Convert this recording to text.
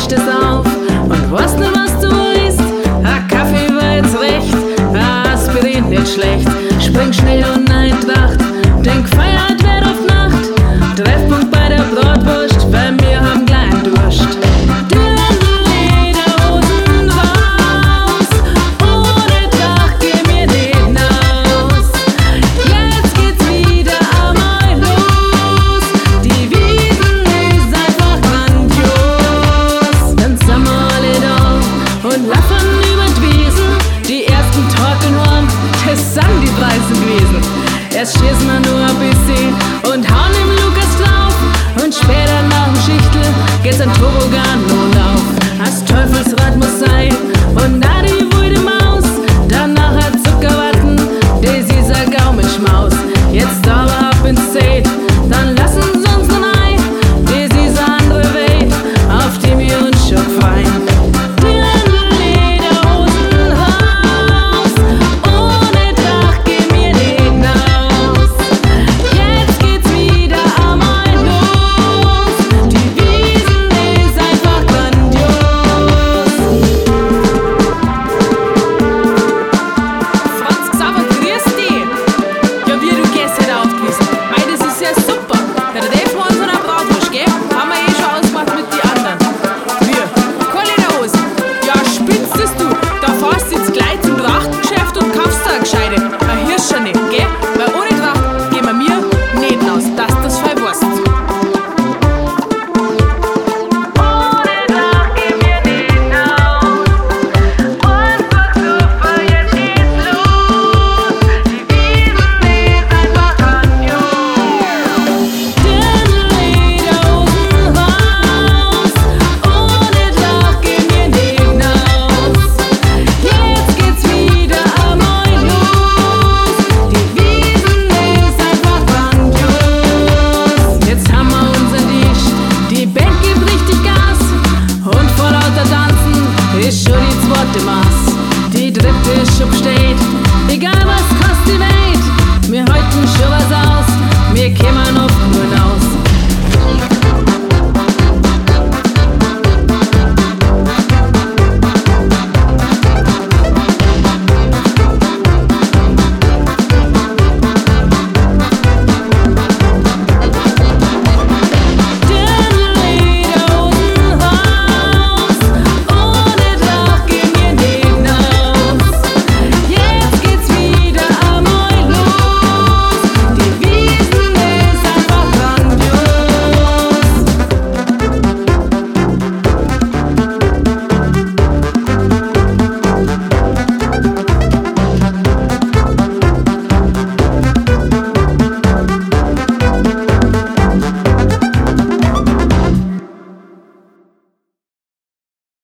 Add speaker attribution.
Speaker 1: Licht ist auf und weißt nicht, was du weißt. Kaffee war jetzt recht, Aspirin wird schlecht. Spring schnell und Eintracht, denk Feiert wird auf Nacht. Treffpunkt bei der Bratwurst, weil wir haben kleinen Durst. Erst schießen wir nur ein bisschen und hauen dem Lukas drauf. Und später nach dem Schichtel geht's an Tobogan